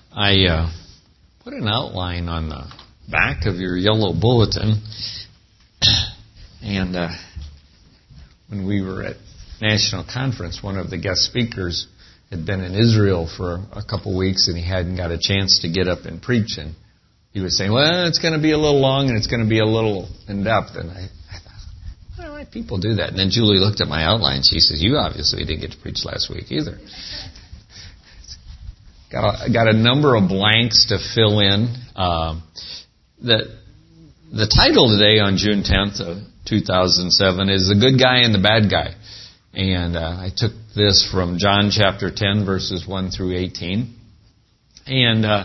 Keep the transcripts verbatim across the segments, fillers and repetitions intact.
I uh, put an outline on the back of your yellow bulletin, and uh, when we were at National Conference, one of the guest speakers had been in Israel for a couple weeks, and he hadn't got a chance to get up and preach, and he was saying, well, it's going to be a little long, and it's going to be a little in-depth, and I, I thought, I don't know why people do that. And then Julie looked at my outline. She says, you obviously didn't get to preach last week either. Got a, got a number of blanks to fill in. Um, the, the title today on June tenth of two thousand seven is The Good Guy and the Bad Guy. And uh, I took this from John chapter ten, verses one through eighteen. And uh,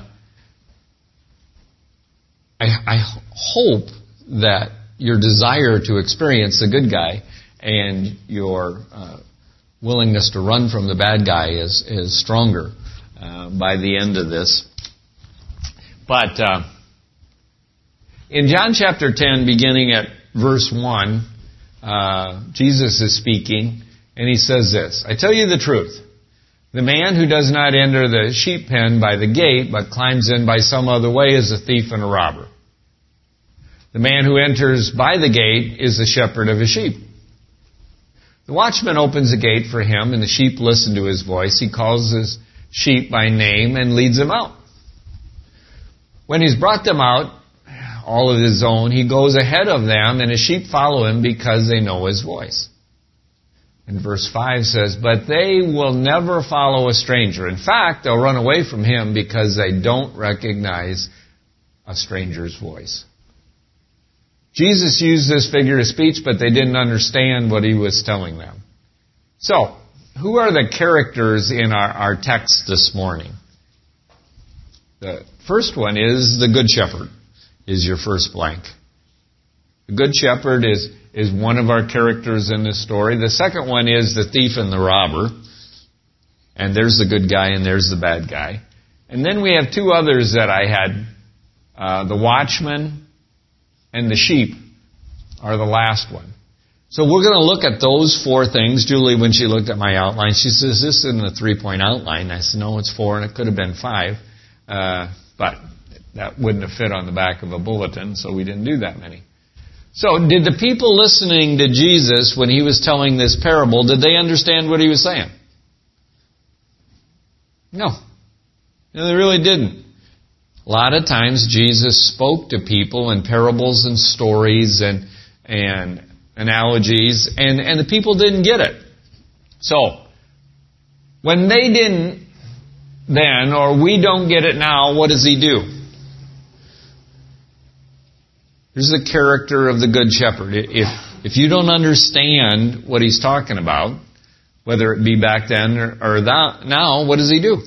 I, I hope that your desire to experience the good guy and your uh, willingness to run from the bad guy is, is stronger uh, by the end of this. But uh, in John chapter ten, beginning at verse one, uh, Jesus is speaking, and he says this, I tell you the truth. The man who does not enter the sheep pen by the gate, but climbs in by some other way, is a thief and a robber. The man who enters by the gate is the shepherd of his sheep. The watchman opens the gate for him, and the sheep listen to his voice. He calls his sheep by name and leads them out. When he's brought them out, all of his own, he goes ahead of them, and his sheep follow him because they know his voice. And verse five says, but they will never follow a stranger. In fact, they'll run away from him because they don't recognize a stranger's voice. Jesus used this figure of speech, but they didn't understand what he was telling them. So, who are the characters in our, our text this morning? The first one is the Good Shepherd, is your first blank. The Good Shepherd is, is one of our characters in this story. The second one is the thief and the robber. And there's the good guy and there's the bad guy. And then we have two others that I had. Uh, the watchman and the sheep are the last one. So we're going to look at those four things. Julie, when she looked at my outline, she says, this isn't a three-point outline. I said, no, it's four, and it could have been five. Uh, but that wouldn't have fit on the back of a bulletin, so we didn't do that many. So did the people listening to Jesus when he was telling this parable, did they understand what he was saying? No. No, they really didn't. A lot of times Jesus spoke to people in parables and stories and and analogies, and, and the people didn't get it. So, when they didn't then, or we don't get it now, what does he do? Here's the character of the Good Shepherd. If, if you don't understand what he's talking about, whether it be back then or, or that, now, what does he do?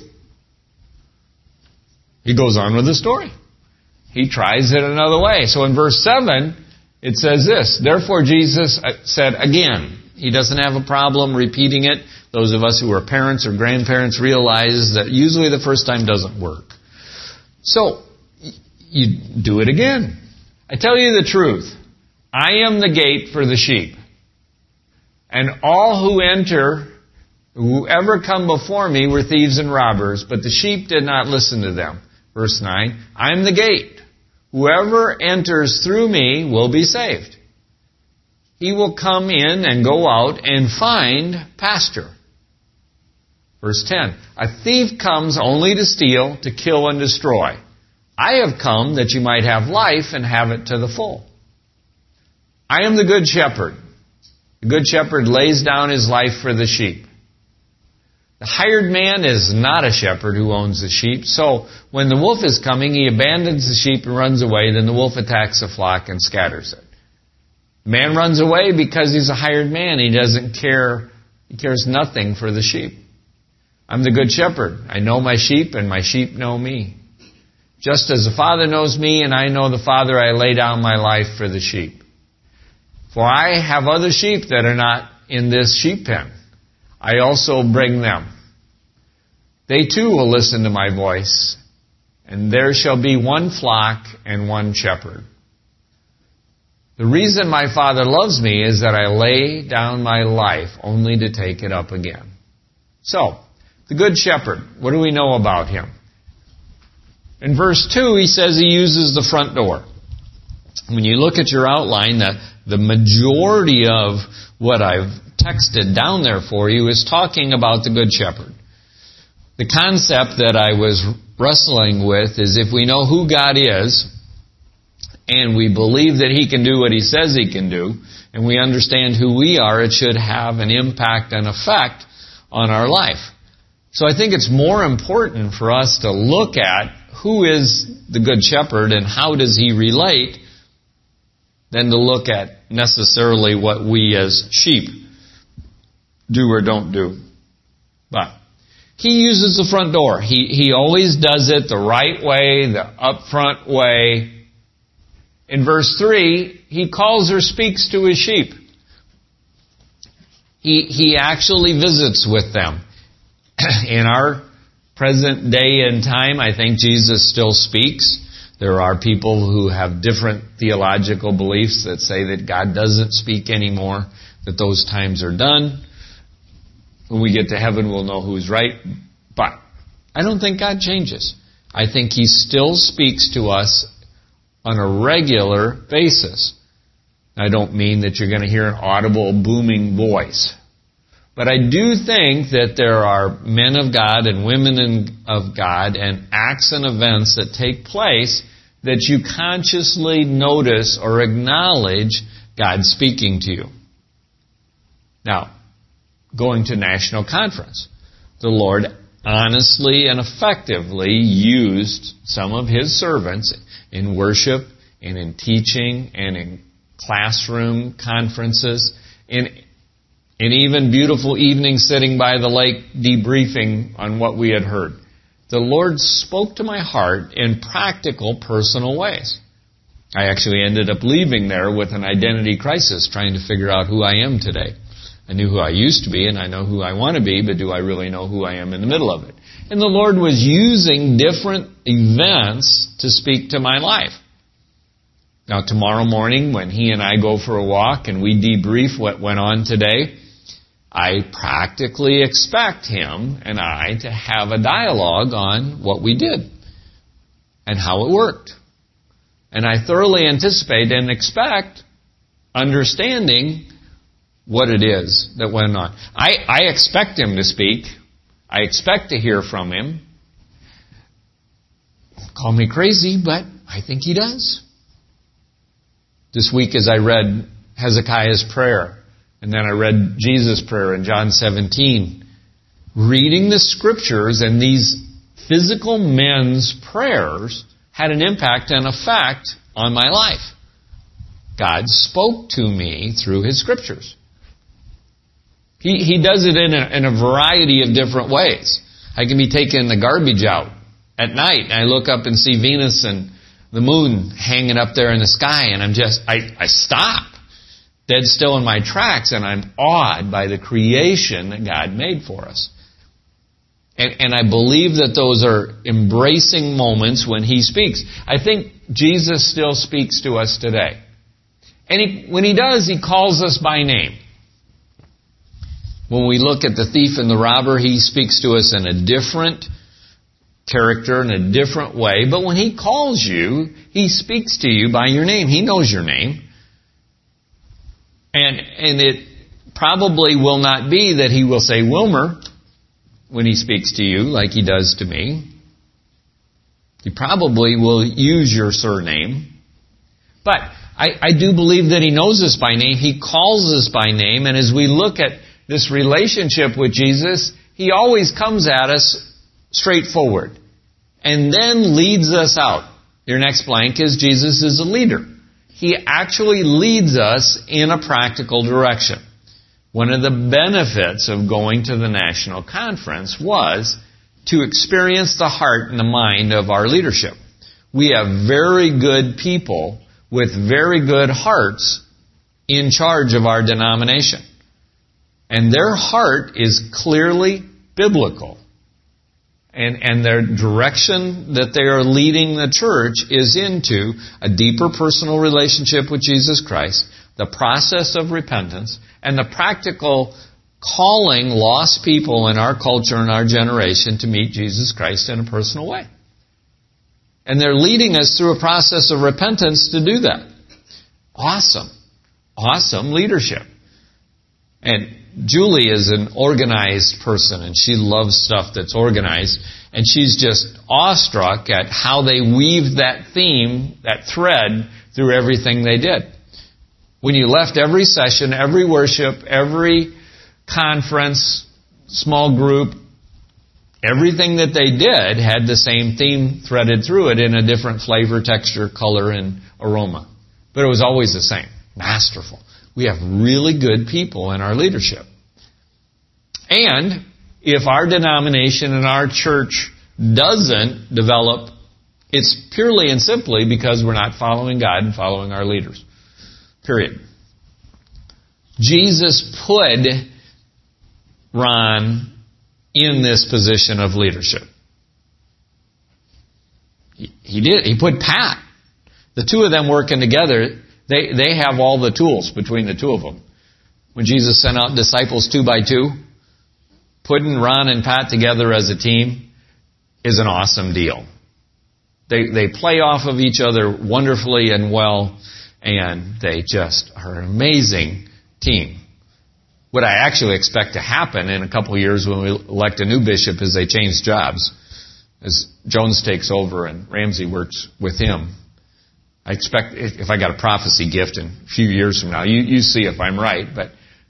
He goes on with the story. He tries it another way. So in verse seven, it says this, therefore Jesus said again. He doesn't have a problem repeating it. Those of us who are parents or grandparents realize that usually the first time doesn't work. So, you do it again. I tell you the truth. I am the gate for the sheep. And all who enter, whoever come before me were thieves and robbers, but the sheep did not listen to them. Verse nine, I am the gate. Whoever enters through me will be saved. He will come in and go out and find pasture. Verse ten, a thief comes only to steal, to kill, and destroy. I have come that you might have life and have it to the full. I am the Good Shepherd. The Good Shepherd lays down his life for the sheep. The hired man is not a shepherd who owns the sheep. So when the wolf is coming, he abandons the sheep and runs away. Then the wolf attacks the flock and scatters it. The man runs away because he's a hired man. He doesn't care. He cares nothing for the sheep. I'm the Good Shepherd. I know my sheep and my sheep know me. Just as the Father knows me and I know the Father, I lay down my life for the sheep. For I have other sheep that are not in this sheep pen. I also bring them. They too will listen to my voice, and there shall be one flock and one shepherd. The reason my Father loves me is that I lay down my life only to take it up again. So, the Good Shepherd, what do we know about him? In verse two, he says he uses the front door. When you look at your outline, the, the majority of what I've texted down there for you is talking about the Good Shepherd. The concept that I was wrestling with is if we know who God is, and we believe that He can do what He says He can do, and we understand who we are, it should have an impact and effect on our life. So I think it's more important for us to look at who is the Good Shepherd and how does He relate than to look at necessarily what we as sheep do or don't do. But He uses the front door. He, he always does it the right way, the upfront way. In verse three, He calls or speaks to His sheep. He, he actually visits with them. In our present day and time, I think Jesus still speaks. There are people who have different theological beliefs that say that God doesn't speak anymore, that those times are done. When we get to heaven, we'll know who's right. But I don't think God changes. I think He still speaks to us on a regular basis. I don't mean that you're going to hear an audible, booming voice. But I do think that there are men of God and women of God and acts and events that take place that you consciously notice or acknowledge God speaking to you. Now, going to national conference, the Lord honestly and effectively used some of His servants in worship and in teaching and in classroom conferences, in and even beautiful evenings sitting by the lake debriefing on what we had heard. The Lord spoke to my heart in practical, personal ways. I actually ended up leaving there with an identity crisis, trying to figure out who I am today. I knew who I used to be, and I know who I want to be, but do I really know who I am in the middle of it? And the Lord was using different events to speak to my life. Now, tomorrow morning, when He and I go for a walk and we debrief what went on today, I practically expect Him and I to have a dialogue on what we did and how it worked. And I thoroughly anticipate and expect understanding what it is that went on. I, I expect Him to speak. I expect to hear from Him. Call me crazy, but I think He does. This week as I read Hezekiah's prayer, and then I read Jesus' prayer in John seventeen, reading the Scriptures and these physical men's prayers had an impact and effect on my life. God spoke to me through His Scriptures. He, he does it in a, in a variety of different ways. I can be taking the garbage out at night, and I look up and see Venus and the moon hanging up there in the sky, and I'm just, I, I stop. Dead still in my tracks, and I'm awed by the creation that God made for us. And, and I believe that those are embracing moments when He speaks. I think Jesus still speaks to us today. And he, when He does, He calls us by name. When we look at the thief and the robber, He speaks to us in a different character, in a different way. But when He calls you, He speaks to you by your name. He knows your name. And and it probably will not be that He will say Wilmer when He speaks to you like He does to me. He probably will use your surname. But I, I do believe that He knows us by name. He calls us by name. And as we look at this relationship with Jesus, He always comes at us straightforward and then leads us out. Your next blank is Jesus is a leader. He actually leads us in a practical direction. One of the benefits of going to the national conference was to experience the heart and the mind of our leadership. We have very good people with very good hearts in charge of our denomination. And their heart is clearly biblical. And, and their direction that they are leading the church is into a deeper personal relationship with Jesus Christ, the process of repentance, and the practical calling lost people in our culture and our generation to meet Jesus Christ in a personal way. And they're leading us through a process of repentance to do that. Awesome. Awesome leadership. And Julie is an organized person, and she loves stuff that's organized. And she's just awestruck at how they weaved that theme, that thread, through everything they did. When you left every session, every worship, every conference, small group, everything that they did had the same theme threaded through it in a different flavor, texture, color, and aroma. But it was always the same. Masterful. We have really good people in our leadership. And if our denomination and our church doesn't develop, it's purely and simply because we're not following God and following our leaders. Period. Jesus put Ron in this position of leadership. He, he did. He put Pat. The two of them working together, they, they have all the tools between the two of them. When Jesus sent out disciples two by two, putting Ron and Pat together as a team is an awesome deal. They, they play off of each other wonderfully and well, and they just are an amazing team. What I actually expect to happen in a couple of years when we elect a new bishop is they change jobs. As Jones takes over and Ramsey works with him. I expect, if I got a prophecy gift in a few years from now, you, you see if I'm right. But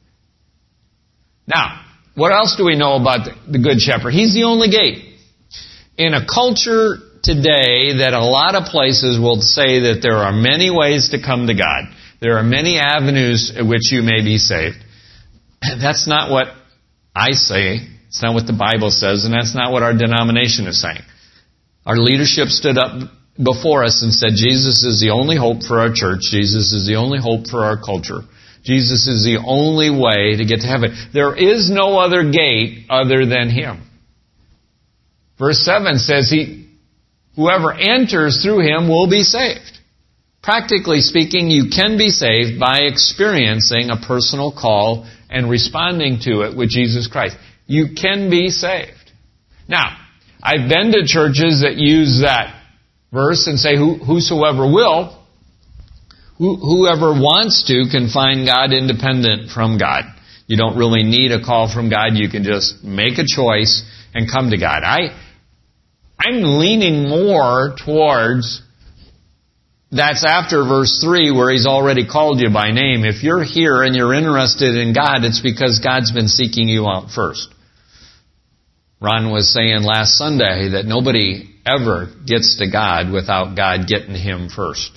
now, what else do we know about the, the Good Shepherd? He's the only gate. In a culture today that a lot of places will say that there are many ways to come to God. There are many avenues at which you may be saved. That's not what I say. It's not what the Bible says, and that's not what our denomination is saying. Our leadership stood up before us and said, Jesus is the only hope for our church. Jesus is the only hope for our culture. Jesus is the only way to get to heaven. There is no other gate other than Him. Verse seven says, "He, whoever enters through Him will be saved." Practically speaking, you can be saved by experiencing a personal call and responding to it with Jesus Christ. You can be saved. Now, I've been to churches that use that verse and say, whosoever will, whoever wants to can find God independent from God. You don't really need a call from God. You can just make a choice and come to God. I, I'm leaning more towards that's after verse three where He's already called you by name. If you're here and you're interested in God, it's because God's been seeking you out first. Ron was saying last Sunday that nobody ever gets to God without God getting to him first.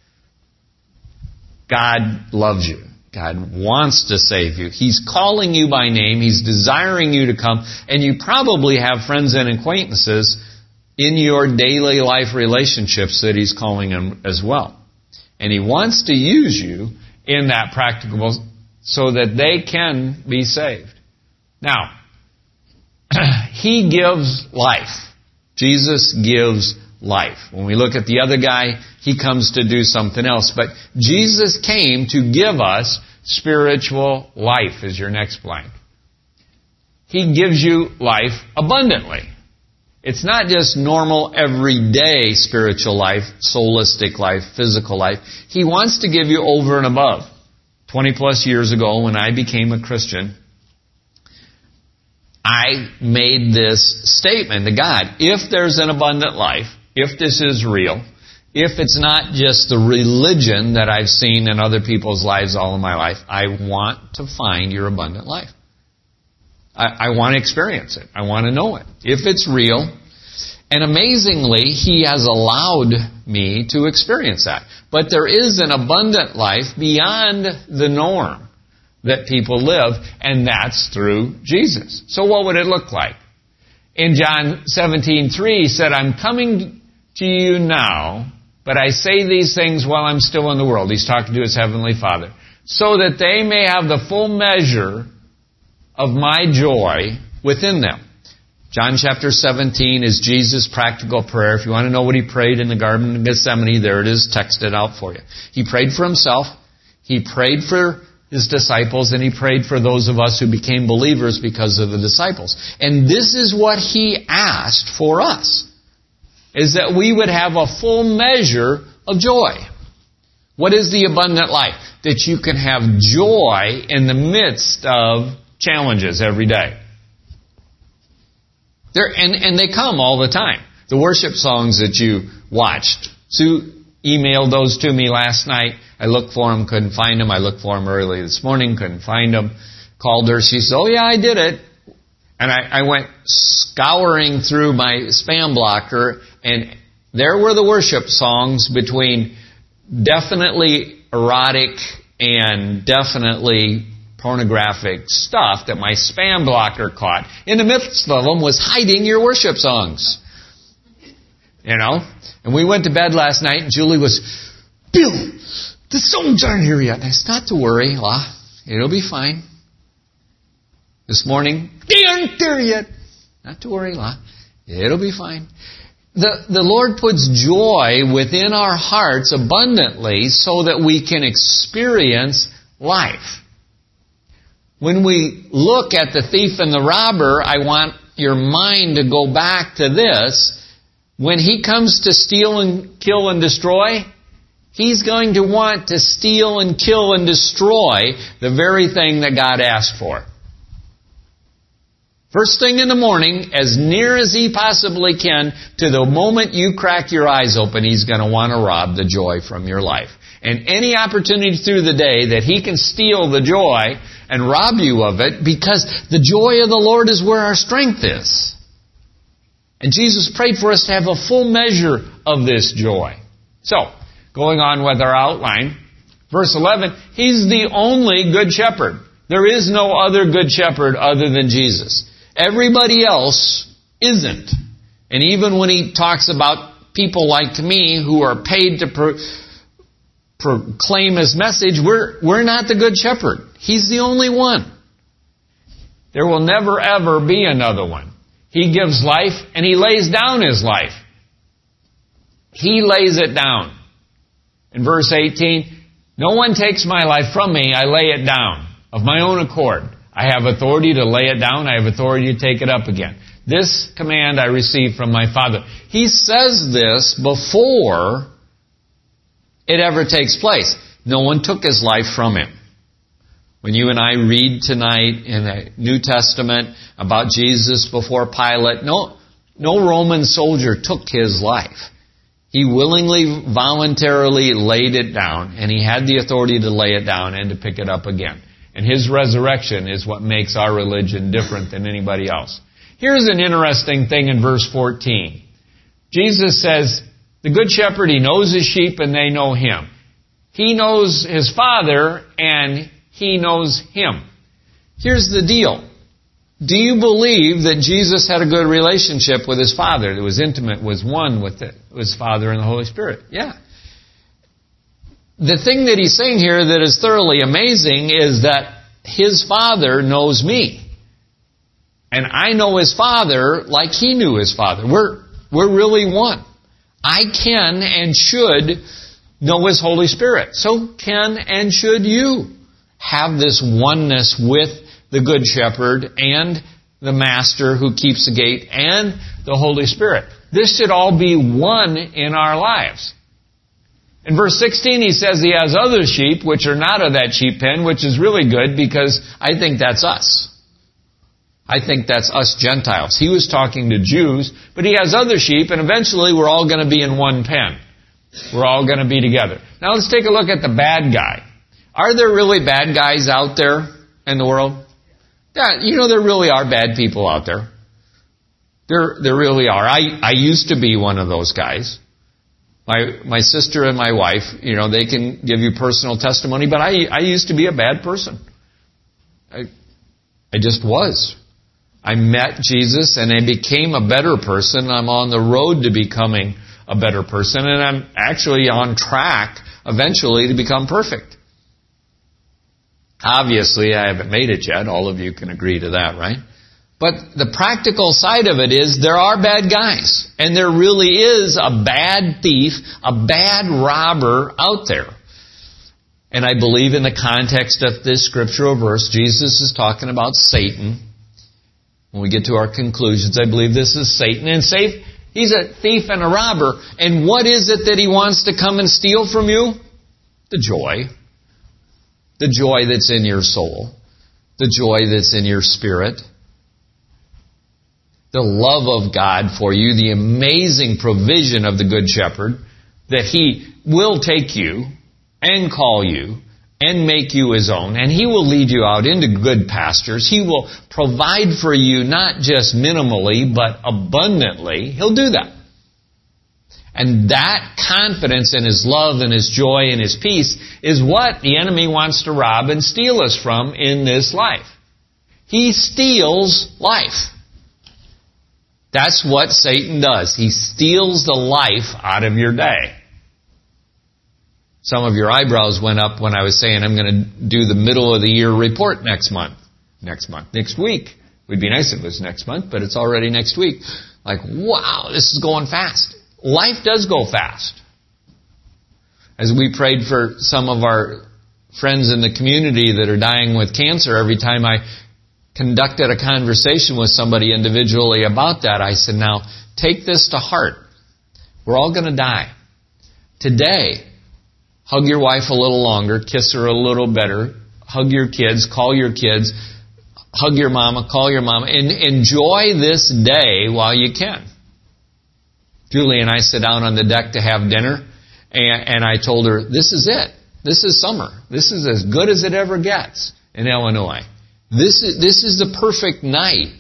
God loves you. God wants to save you. He's calling you by name. He's desiring you to come. And you probably have friends and acquaintances in your daily life relationships that He's calling them as well. And He wants to use you in that practicable so that they can be saved. Now, He gives life. Jesus gives life. When we look at the other guy, he comes to do something else. But Jesus came to give us spiritual life, is your next blank. He gives you life abundantly. It's not just normal, everyday spiritual life, soulistic life, physical life. He wants to give you over and above. Twenty plus years ago, when I became a Christian, I made this statement to God. If there's an abundant life, if this is real, if it's not just the religion that I've seen in other people's lives all of my life, I want to find your abundant life. I, I want to experience it. I want to know it. If it's real, and amazingly, He has allowed me to experience that. But there is an abundant life beyond the norm that people live, and that's through Jesus. So what would it look like? In John seventeen three, He said, I'm coming to you now, but I say these things while I'm still in the world. He's talking to His Heavenly Father. So that they may have the full measure of my joy within them. John chapter seventeen is Jesus' practical prayer. If you want to know what He prayed in the Garden of Gethsemane, there it is, texted out for you. He prayed for Himself. He prayed for His disciples, and He prayed for those of us who became believers because of the disciples. And this is what He asked for us. is that we would have a full measure of joy. What is the abundant life? That you can have joy in the midst of challenges every day. They're, and, and they come all the time. The worship songs that you watched. Sue emailed those to me last night. I looked for them, couldn't find them. I looked for them early this morning, couldn't find them. Called her. She said, oh yeah, I did it. And I, I went scouring through my spam blocker, and there were the worship songs between definitely erotic and definitely pornographic stuff that my spam blocker caught. In the midst of them was hiding your worship songs. You know? And we went to bed last night, and Julie was, Bill, the songs aren't here yet. And I said, not to worry, La. It'll be fine. This morning, they aren't there yet. Not to worry, La. It'll be fine. The, the Lord puts joy within our hearts abundantly so that we can experience life. When we look at the thief and the robber, I want your mind to go back to this. When he comes to steal and kill and destroy, he's going to want to steal and kill and destroy the very thing that God asked for. First thing in the morning, as near as he possibly can, to the moment you crack your eyes open, he's going to want to rob the joy from your life. And any opportunity through the day that he can steal the joy and rob you of it, because the joy of the Lord is where our strength is. And Jesus prayed for us to have a full measure of this joy. So, going on with our outline, verse eleven, He's the only good shepherd. There is no other good shepherd other than Jesus. Everybody else isn't. And even when he talks about people like me who are paid to pro- proclaim his message, we're, we're not the good shepherd. He's the only one. There will never ever be another one. He gives life and he lays down his life. He lays it down. In verse eighteen, no one takes my life from me, I lay it down of my own accord. I have authority to lay it down. I have authority to take it up again. This command I received from my Father. He says this before it ever takes place. No one took his life from him. When you and I read tonight in the New Testament about Jesus before Pilate, no, no Roman soldier took his life. He willingly, voluntarily laid it down, and he had the authority to lay it down and to pick it up again. And his resurrection is what makes our religion different than anybody else. Here's an interesting thing in verse fourteen. Jesus says, the good shepherd, he knows his sheep and they know him. He knows his Father and he knows him. Here's the deal. Do you believe that Jesus had a good relationship with his Father, that was intimate, was one with it, his Father and the Holy Spirit? Yeah. The thing that he's saying here that is thoroughly amazing is that his Father knows me. And I know his Father like he knew his Father. We're, we're really one. I can and should know his Holy Spirit. So can and should you have this oneness with the Good Shepherd and the Master who keeps the gate and the Holy Spirit. This should all be one in our lives. In verse sixteen, he says he has other sheep which are not of that sheep pen, which is really good because I think that's us. I think that's us Gentiles. He was talking to Jews, but he has other sheep, and eventually we're all going to be in one pen. We're all going to be together. Now let's take a look at the bad guy. Are there really bad guys out there in the world? Yeah, you know, there really are bad people out there. There, there really are. I, I used to be one of those guys. My, my sister and my wife, you know, they can give you personal testimony, but I, I used to be a bad person. I, I just was. I met Jesus and I became a better person. I'm on the road to becoming a better person, and I'm actually on track eventually to become perfect. Obviously, I haven't made it yet. All of you can agree to that, right? But the practical side of it is there are bad guys. And there really is a bad thief, a bad robber out there. And I believe in the context of this scriptural verse, Jesus is talking about Satan. When we get to our conclusions, I believe this is Satan. And He's a thief and a robber. And what is it that he wants to come and steal from you? The joy. The joy that's in your soul. The joy that's in your spirit. The love of God for you. The amazing provision of the Good Shepherd. That He will take you and call you and make you His own. And He will lead you out into good pastures. He will provide for you not just minimally, but abundantly. He'll do that. And that confidence in His love and His joy and His peace is what the enemy wants to rob and steal us from in this life. He steals life. That's what Satan does. He steals the life out of your day. Some of your eyebrows went up when I was saying I'm going to do the middle of the year report next month. Next month. Next week. It would be nice if it was next month, but it's already next week. Like, wow, this is going fast. Life does go fast. As we prayed for some of our friends in the community that are dying with cancer, every time I conducted a conversation with somebody individually about that, I said, now, take this to heart. We're all going to die. Today, hug your wife a little longer, kiss her a little better, hug your kids, call your kids, hug your mama, call your mama, and enjoy this day while you can. Julie and I sit down on the deck to have dinner, and, and I told her, this is it. This is summer. This is as good as it ever gets in Illinois. This is, this is the perfect night.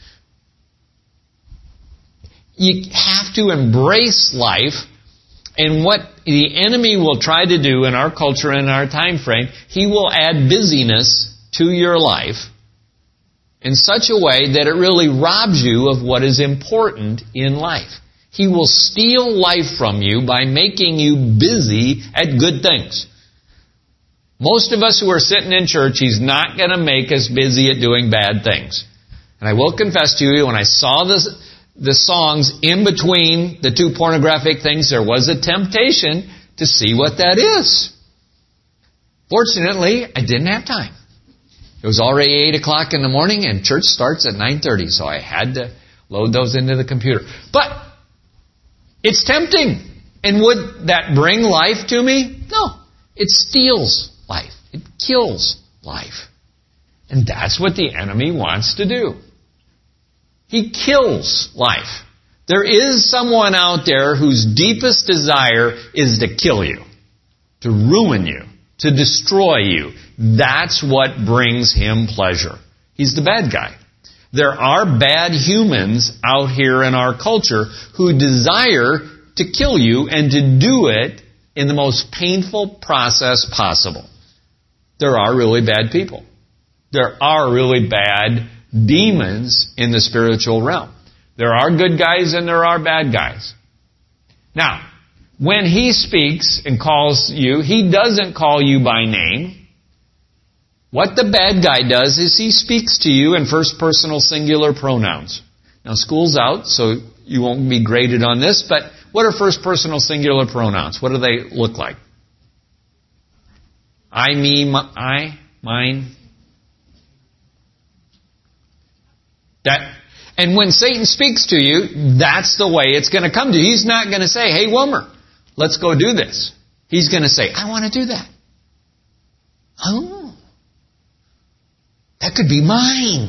You have to embrace life, and what the enemy will try to do in our culture and our time frame, he will add busyness to your life in such a way that it really robs you of what is important in life. He will steal life from you by making you busy at good things. Most of us who are sitting in church, He's not going to make us busy at doing bad things. And I will confess to you, when I saw this, the songs in between the two pornographic things, there was a temptation to see what that is. Fortunately, I didn't have time. It was already eight o'clock in the morning, and church starts at nine thirty, so I had to load those into the computer. But it's tempting. And would that bring life to me? No. It steals life. It kills life. And that's what the enemy wants to do. He kills life. There is someone out there whose deepest desire is to kill you, to ruin you, to destroy you. That's what brings him pleasure. He's the bad guy. There are bad humans out here in our culture who desire to kill you and to do it in the most painful process possible. There are really bad people. There are really bad demons in the spiritual realm. There are good guys and there are bad guys. Now, when he speaks and calls you, he doesn't call you by name. What the bad guy does is he speaks to you in first personal singular pronouns. Now, school's out, so you won't be graded on this, but what are first personal singular pronouns? What do they look like? I, me, my, I, mine. That, and when Satan speaks to you, that's the way it's going to come to you. He's not going to say, hey, Wilmer, let's go do this. He's going to say, I want to do that. Oh, that could be mine.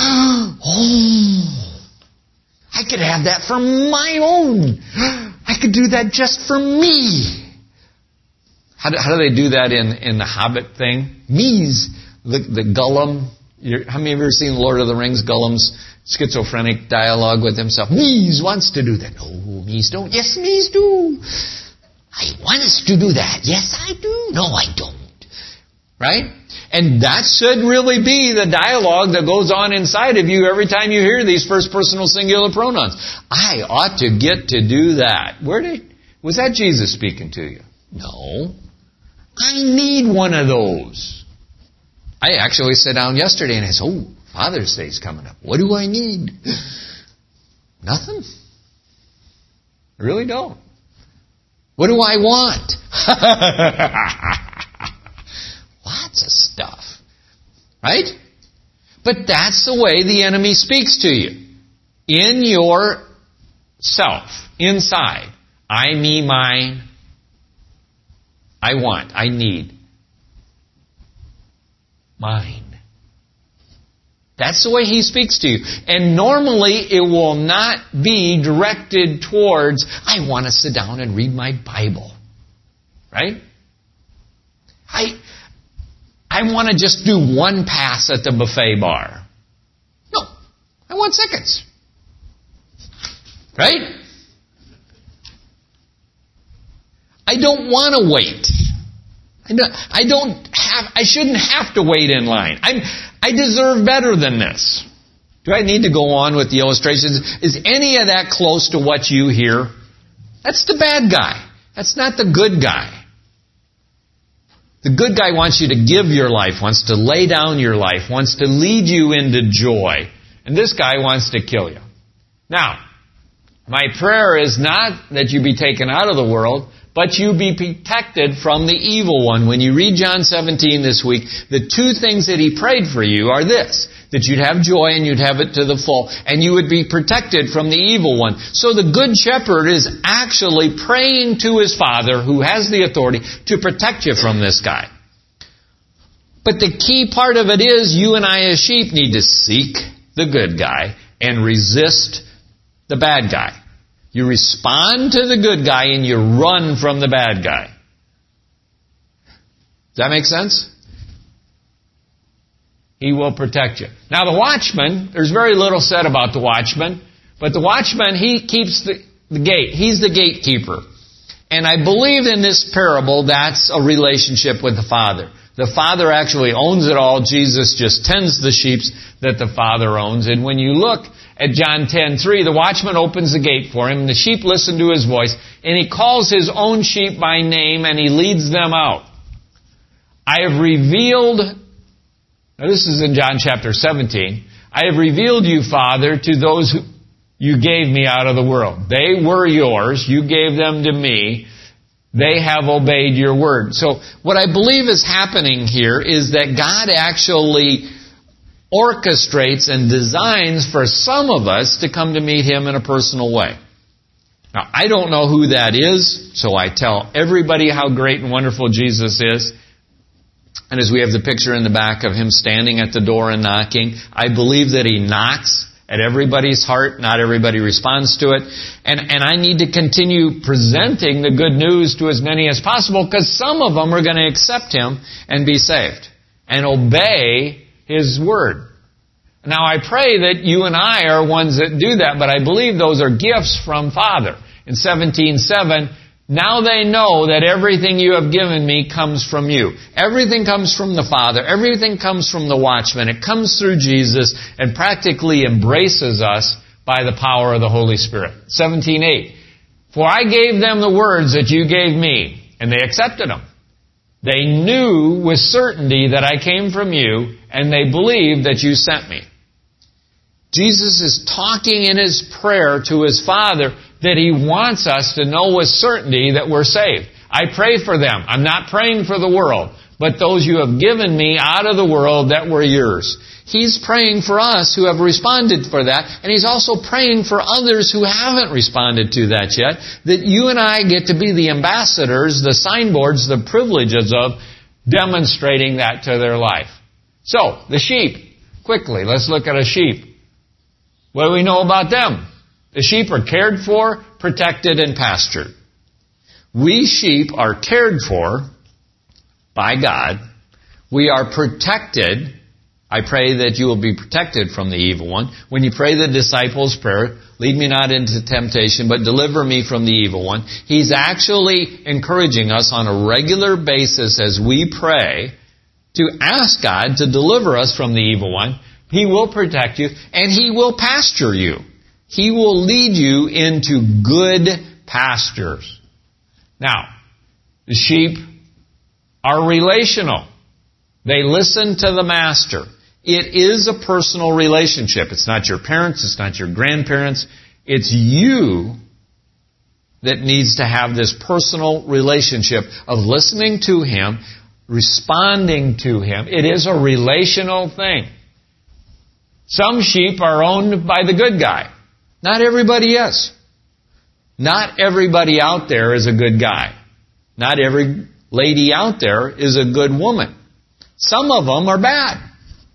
Oh, I could have that for my own. I could do that just for me. How do, how do they do that in, in the Hobbit thing? Me's, the, the Gollum. You're, how many of you have ever seen Lord of the Rings? Gollum's schizophrenic dialogue with himself. Me's wants to do that. No, Me's don't. Yes, Me's do. I want us to do that. Yes, I do. No, I don't. Right? And that should really be the dialogue that goes on inside of you every time you hear these first personal singular pronouns. I ought to get to do that. Where did, was that Jesus speaking to you? No. I need one of those. I actually sat down yesterday and I said, oh, Father's Day's coming up. What do I need? Nothing. I really don't. What do I want? Lots of stuff. Right? But that's the way the enemy speaks to you. In your self, inside. I, me, mine. I want, I need. Mine. That's the way He speaks to you. And normally it will not be directed towards, I want to sit down and read my Bible. Right? I, I want to just do one pass at the buffet bar. No. I want seconds. Right? I don't want to wait. I don't, I don't have, I shouldn't have to wait in line. I'm, I deserve better than this. Do I need to go on with the illustrations? Is any of that close to what you hear? That's the bad guy. That's not the good guy. The good guy wants you to give your life, wants to lay down your life, wants to lead you into joy. And this guy wants to kill you. Now, my prayer is not that you be taken out of the world, but you be protected from the evil one. When you read John seventeen this week, the two things that He prayed for you are this: that you'd have joy and you'd have it to the full, and you would be protected from the evil one. So the Good Shepherd is actually praying to His Father, who has the authority, to protect you from this guy. But the key part of it is, you and I as sheep need to seek the good guy and resist the bad guy. You respond to the good guy and you run from the bad guy. Does that make sense? He will protect you. Now the watchman, there's very little said about the watchman, but the watchman, he keeps the, the gate. He's the gatekeeper. And I believe in this parable that's a relationship with the Father. The Father actually owns it all. Jesus just tends the sheep that the Father owns. And when you look at John ten three, the watchman opens the gate for him, and the sheep listen to his voice, and he calls his own sheep by name, and he leads them out. I have revealed, now this is in John chapter seventeen, I have revealed you, Father, to those who you gave me out of the world. They were yours, you gave them to me, they have obeyed your word. So what I believe is happening here is that God actually orchestrates and designs for some of us to come to meet Him in a personal way. Now, I don't know who that is, so I tell everybody how great and wonderful Jesus is. And as we have the picture in the back of Him standing at the door and knocking, I believe that He knocks at everybody's heart. Not everybody responds to it. And, and I need to continue presenting the good news to as many as possible, because some of them are going to accept Him and be saved and obey His word. Now I pray that you and I are ones that do that, but I believe those are gifts from Father. In seventeen seven, now they know that everything you have given me comes from you. Everything comes from the Father. Everything comes from the watchman. It comes through Jesus and practically embraces us by the power of the Holy Spirit. seventeen eight, for I gave them the words that you gave me, and they accepted them. They knew with certainty that I came from you, and they believed that you sent me. Jesus is talking in His prayer to His Father that He wants us to know with certainty that we're saved. I pray for them. I'm not praying for the world, but those you have given me out of the world that were yours. He's praying for us who have responded for that, and He's also praying for others who haven't responded to that yet, that you and I get to be the ambassadors, the signboards, the privileges of demonstrating that to their life. So, the sheep. Quickly, let's look at a sheep. What do we know about them? The sheep are cared for, protected, and pastured. We sheep are cared for by God. We are protected. I pray that you will be protected from the evil one. When you pray the disciples' prayer, lead me not into temptation, but deliver me from the evil one, He's actually encouraging us on a regular basis as we pray to ask God to deliver us from the evil one. He will protect you, and He will pasture you. He will lead you into good pastures. Now, the sheep are relational. They listen to the master. It is a personal relationship. It's not your parents. It's not your grandparents. It's you that needs to have this personal relationship of listening to Him, responding to Him. It is a relational thing. Some sheep are owned by the good guy. Not everybody is. Not everybody out there is a good guy. Not every lady out there is a good woman. Some of them are bad.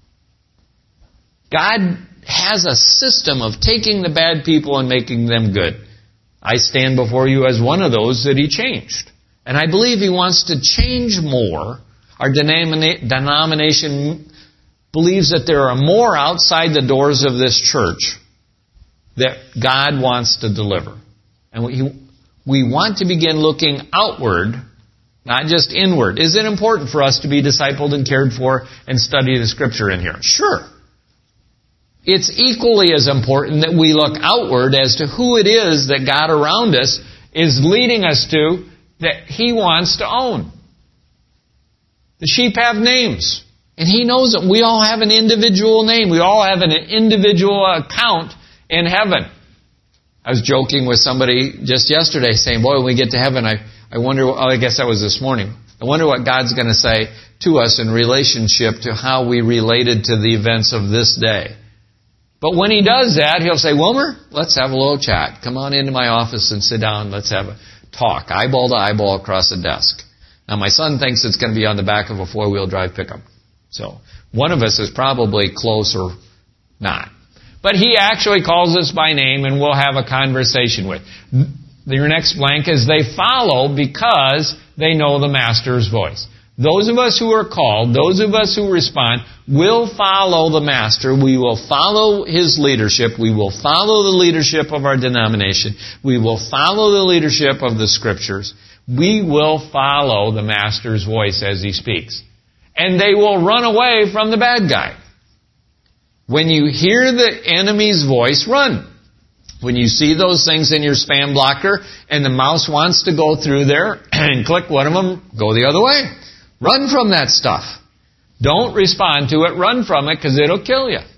God has a system of taking the bad people and making them good. I stand before you as one of those that He changed. And I believe He wants to change more. Our denomination believes that there are more outside the doors of this church that God wants to deliver. And we, we want to begin looking outward, not just inward. Is it important for us to be discipled and cared for and study the Scripture in here? Sure. It's equally as important that we look outward as to who it is that God around us is leading us to that He wants to own. The sheep have names, and He knows them. We all have an individual name. We all have an individual account in heaven. I was joking with somebody just yesterday saying, boy, when we get to heaven, I, I wonder, oh, I guess that was this morning. I wonder what God's going to say to us in relationship to how we related to the events of this day. But when He does that, He'll say, Wilmer, let's have a little chat. Come on into my office and sit down. Let's have a talk, eyeball to eyeball across the desk. Now, my son thinks it's going to be on the back of a four-wheel drive pickup. So, one of us is probably close or not. But He actually calls us by name and we'll have a conversation with. Your next blank is they follow because they know the Master's voice. Those of us who are called, those of us who respond, will follow the Master. We will follow His leadership. We will follow the leadership of our denomination. We will follow the leadership of the Scriptures. We will follow the Master's voice as He speaks. And they will run away from the bad guy. When you hear the enemy's voice, run. When you see those things in your spam blocker and the mouse wants to go through there and click one of them, go the other way. Run from that stuff. Don't respond to it. Run from it because it'll kill you.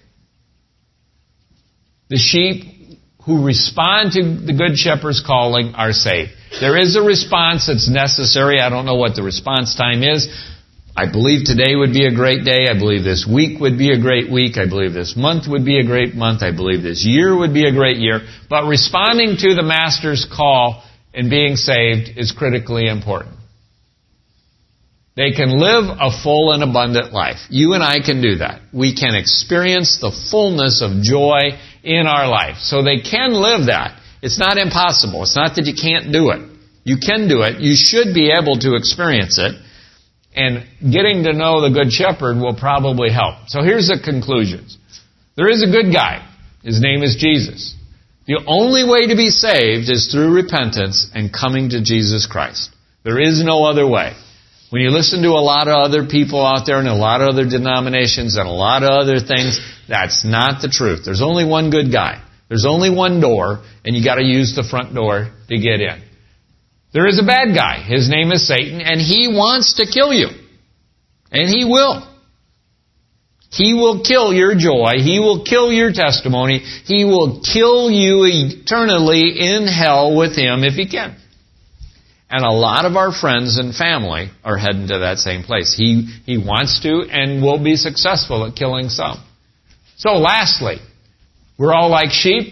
The sheep who respond to the Good Shepherd's calling are saved. There is a response that's necessary. I don't know what the response time is. I believe today would be a great day. I believe this week would be a great week. I believe this month would be a great month. I believe this year would be a great year. But responding to the Master's call and being saved is critically important. They can live a full and abundant life. You and I can do that. We can experience the fullness of joy in our life. So they can live that. It's not impossible. It's not that you can't do it. You can do it. You should be able to experience it. And getting to know the Good Shepherd will probably help. So here's the conclusions. There is a good guy. His name is Jesus. The only way to be saved is through repentance and coming to Jesus Christ. There is no other way. When you listen to a lot of other people out there and a lot of other denominations and a lot of other things, that's not the truth. There's only one good guy. There's only one door, and you got to use the front door to get in. There is a bad guy. His name is Satan, and he wants to kill you. And he will. He will kill your joy. He will kill your testimony. He will kill you eternally in hell with him if he can. And a lot of our friends and family are heading to that same place. He, he wants to and will be successful at killing some. So lastly, we're all like sheep.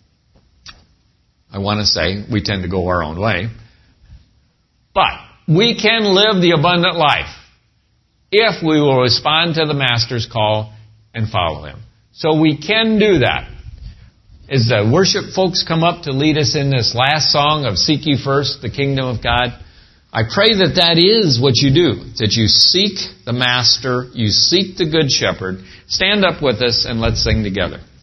I want to say we tend to go our own way. But we can live the abundant life if we will respond to the Master's call and follow Him. So we can do that. As the worship folks come up to lead us in this last song of Seek Ye First, the Kingdom of God, I pray that that is what you do, that you seek the Master, you seek the Good Shepherd. Stand up with us and let's sing together.